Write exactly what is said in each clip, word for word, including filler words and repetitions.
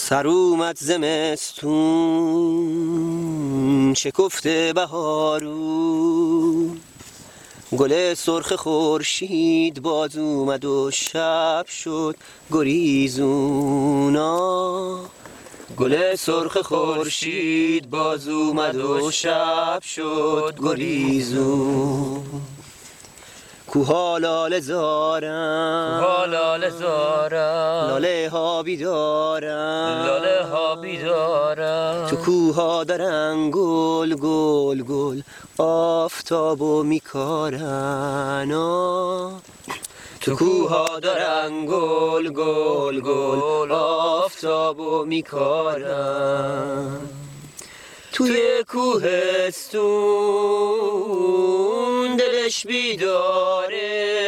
سر اومد زمستون شکفته بهارون، گل سرخ خورشید باز اومد و شب شد گریزونا. گل سرخ خورشید باز اومد و شب شد گریزون. کوها لاله زارن، کوها لاله زارن، لاله ها بیدارن، لاله ها بیدارن. تو کوها دارن گل گل گل آفتابو میکارن. تو کوها دارن گل گل گل آفتابو میکارن. توی کوهستون دلش بیداره،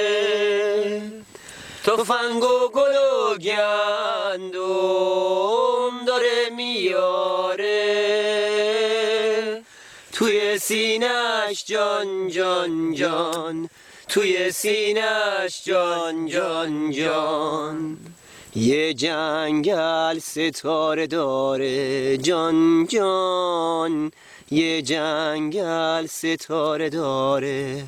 تفنگ و گل و گندم داره میاره. توی سینش جان جان جان، توی سینش جان جان جان. یه جنگل ستاره داره جان جان، یه جنگل ستاره داره.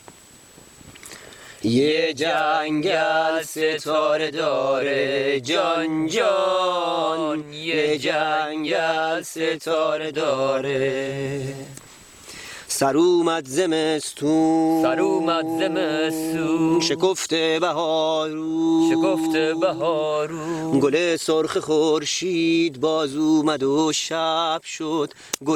یه جنگل ستاره داره جان جان، یه جنگل ستاره داره. سر اومد زمستون، سر اومد زمستون شکفته بهارون، شکفته بهارون. گل سرخ خورشید باز اومد و شب شد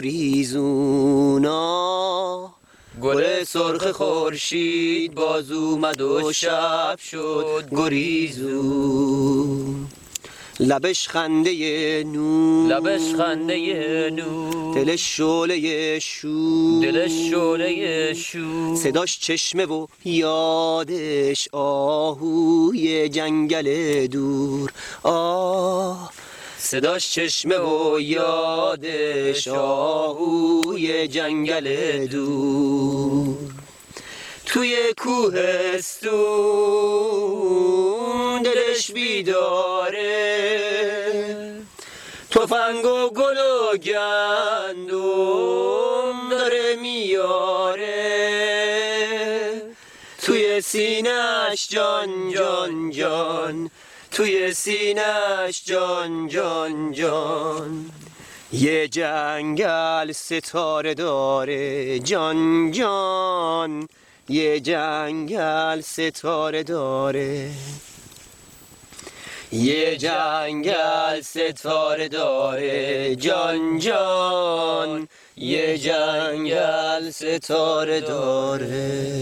گریزونا. گل سرخ خورشید باز اومد و شب شد گریزون. لبش خنده نور، لبش خنده نور، دلش شعله شور، دلش شعله شور. صداش چشمه و یادش آهوی جنگل دور. آه صداش چشمه و یادش آهوی جنگل دور. توی کوهستون دلش بیداره، تفنگ و گل و گندم داره میاره. توی سینش جان جان جان، توی سینش جان جان جان. یه جنگل ستاره داره جان جان، یه جنگل ستاره داره. یه جنگل ستاره داره جان جان، یه جنگل ستاره داره.